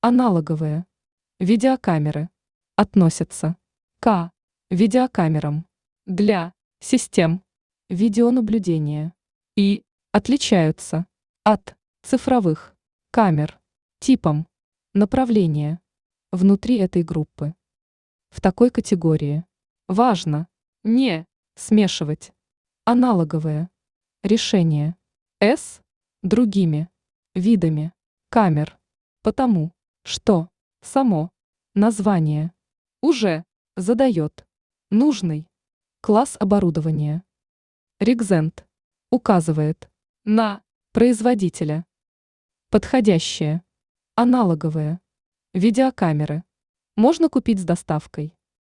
Аналоговые видеокамеры относятся к видеокамерам для систем видеонаблюдения и отличаются от цифровых камер типом направления внутри этой группы. В такой категории важно не смешивать аналоговые решения с другими видами камер, потому что само название уже задает нужный класс оборудования. Ригзент указывает на производителя. Подходящие аналоговые видеокамеры можно купить с доставкой